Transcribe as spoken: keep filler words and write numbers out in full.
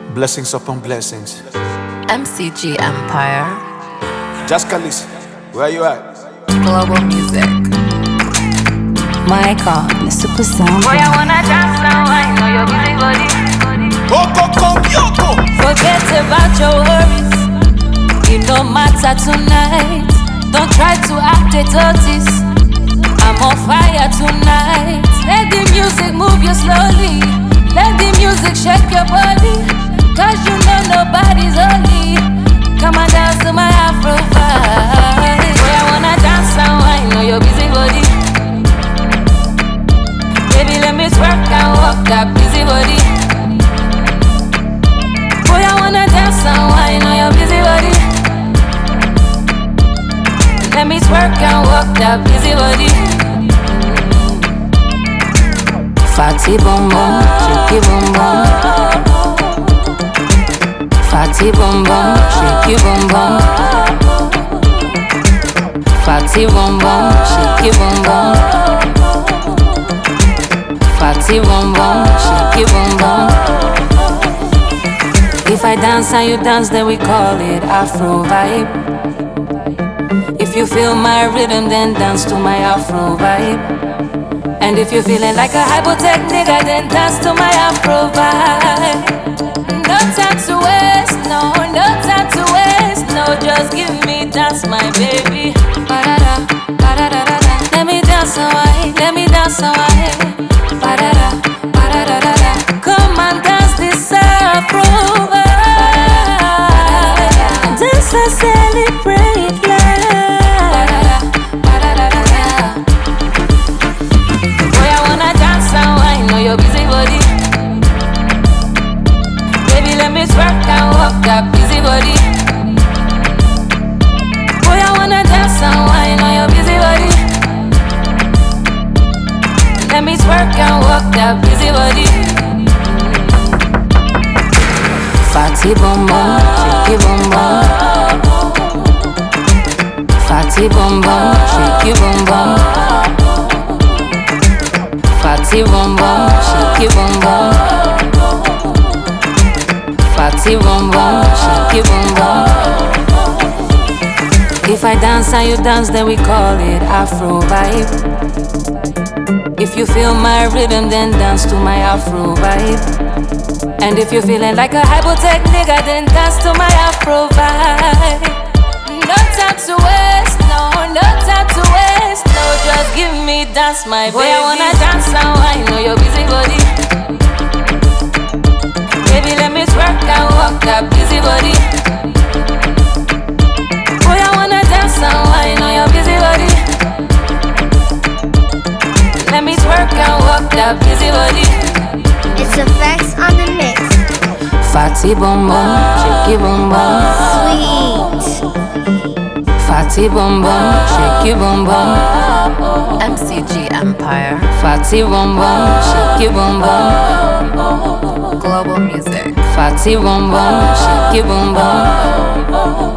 Blessings upon blessings. M C G Empire. Just Kalis, where you at? Global music. My God, the super sound. Boy, I wanna dance now, I know your busy body. Coco, Coco, Yoko. Forget about your worries. It don't matter tonight. Don't try to act a tortoise. I'm on fire tonight. Let the music move you slowly. Let the music shake your body. Cause you know nobody's holy. Come on, dance to my Afro vibe. Boy, I wanna dance now, I know your busy body. Baby, let me twerk and walk that busy body. Boy, I wanna dance and wine on your busy body. Let me twerk and walk that busy body. Fatty bum bum, shaky bum bum. Fatty bum bum, shaky bum bum. Fatty bum bum, shaky bum bum. Fatty bum bum, shaky bum bum. If I dance and you dance, then we call it Afro vibe. If you feel my rhythm, then dance to my Afro vibe. And if you're feeling like a hypotech nigga, then dance to my Afro vibe. No time to waste, no, no time to waste, no. Just give me dance, my baby. Ba-da-da, ba-da-da-da-da. Let me dance and wine, let me dance and wine. Ba-da-da, ba-da-da-da-da. Come and dance this Afro vibe. Dance and celebrate life. Ba-da-da, ba-da-da-da-da. Boy, I wanna dance and wine on your busy body. Baby, let me twerk and walk that busy body. Boy, I wanna dance and wine on your busy body. Let me twerk and walk that busy body. Fatty bum bum, shaky bum bum. Fatty bum bum, shaky bum bum. Fatty bum bum, shaky bum bum. Fatty bum bum, shaky bum bum. If I dance and you dance, then we call it Afro vibe. If you feel my rhythm, then dance to my Afro vibe. And if you're feeling like a hypotech nigga, then dance to my Afro vibe. No time to waste, no, no time to waste, no. Just give me dance, my boy. Baby. I wanna dance now, I know your busy body. Baby, let me twerk and walk that busy body. Boy, I wanna dance and wine on your busy body. Let me twerk and walk that busy body. It's effects on the mix. Fatty bum bum, shaky bum bum. Sweet. Fatty bum bum, shaky bum bum. M C G Empire. Fatty bum bum, shaky bum bum. Global music. Fatty bum bum, shaky bum bum.